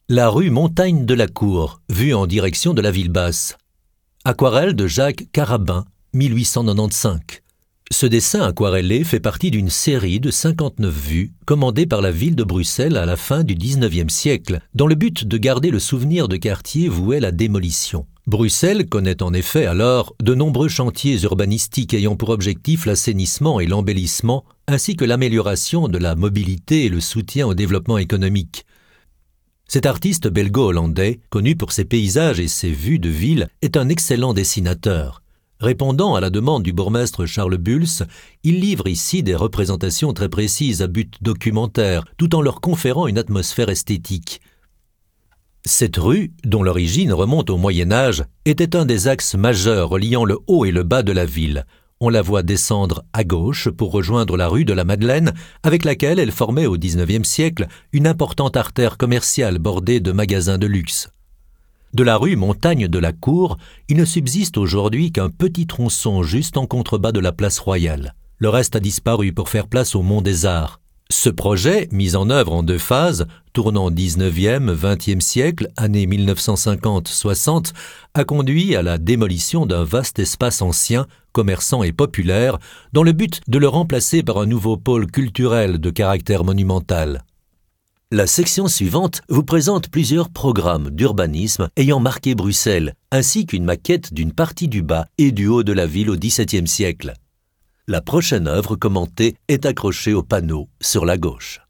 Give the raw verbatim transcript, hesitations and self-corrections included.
La rue Montagne de la Cour, vue en direction de la ville basse. Aquarelle de Jacques Carabin, mille huit cent quatre-vingt-quinze. Ce dessin aquarellé fait partie d'une série de cinquante-neuf vues commandées par la ville de Bruxelles à la fin du dix-neuvième siècle, dans le but de garder le souvenir de quartiers voués à la démolition. Bruxelles connaît en effet alors de nombreux chantiers urbanistiques ayant pour objectif l'assainissement et l'embellissement, ainsi que l'amélioration de la mobilité et le soutien au développement économique. Cet artiste belgo-hollandais, connu pour ses paysages et ses vues de ville, est un excellent dessinateur. Répondant à la demande du bourgmestre Charles Bulls, il livre ici des représentations très précises à but documentaire, tout en leur conférant une atmosphère esthétique. Cette rue, dont l'origine remonte au Moyen-Âge, était un des axes majeurs reliant le haut et le bas de la ville. On la voit descendre à gauche pour rejoindre la rue de la Madeleine, avec laquelle elle formait au dix-neuvième siècle une importante artère commerciale bordée de magasins de luxe. De la rue Montagne de la Cour, il ne subsiste aujourd'hui qu'un petit tronçon juste en contrebas de la place Royale. Le reste a disparu pour faire place au Mont des Arts. Ce projet, mis en œuvre en deux phases, tournant dix-neuvième vingtième siècle, années mille neuf cent cinquante soixante, a conduit à la démolition d'un vaste espace ancien, commerçant et populaire, dans le but de le remplacer par un nouveau pôle culturel de caractère monumental. La section suivante vous présente plusieurs programmes d'urbanisme ayant marqué Bruxelles, ainsi qu'une maquette d'une partie du bas et du haut de la ville au dix-septième siècle. La prochaine œuvre commentée est accrochée au panneau sur la gauche.